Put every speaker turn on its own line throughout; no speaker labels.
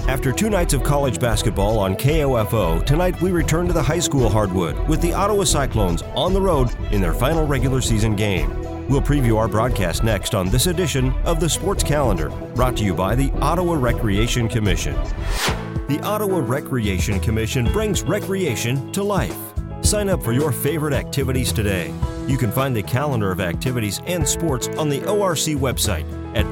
After 2 nights of college basketball on KOFO, tonight we return to the high school hardwood with the Ottawa Cyclones on the road in their final regular season game. We'll preview our broadcast next on this edition of the Sports Calendar, brought to you by the Ottawa Recreation Commission. The Ottawa Recreation Commission brings recreation to life. Sign up for your favorite activities today. You can find the calendar of activities and sports on the ORC website at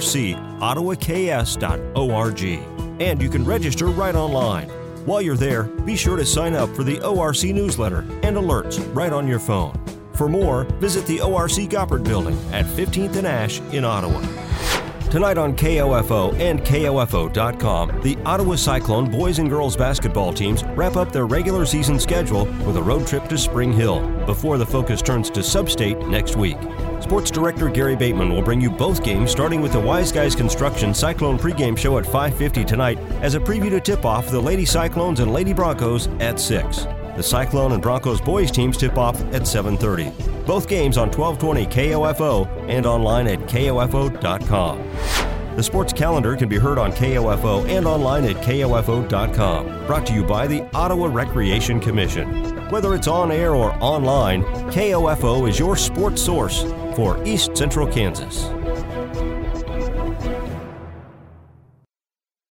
orcottawaks.org. And you can register right online. While you're there, be sure to sign up for the ORC newsletter and alerts right on your phone. For more, visit the ORC Goppert Building at 15th and Ash in Ottawa. Tonight on KOFO and KOFO.com, the Ottawa Cyclone boys and girls basketball teams wrap up their regular season schedule with a road trip to Spring Hill before the focus turns to Sub-State next week. Sports Director Gary Bateman will bring you both games, starting with the Wise Guys Construction Cyclone pregame show at 5:50 tonight as a preview to tip off the Lady Cyclones and Lady Broncos at 6. The Cyclone and Broncos boys teams tip off at 7:30. Both games on 1220 KOFO and online at KOFO.com. The Sports Calendar can be heard on KOFO and online at KOFO.com. Brought to you by the Ottawa Recreation Commission. Whether it's on air or online, KOFO is your sports source for East Central Kansas.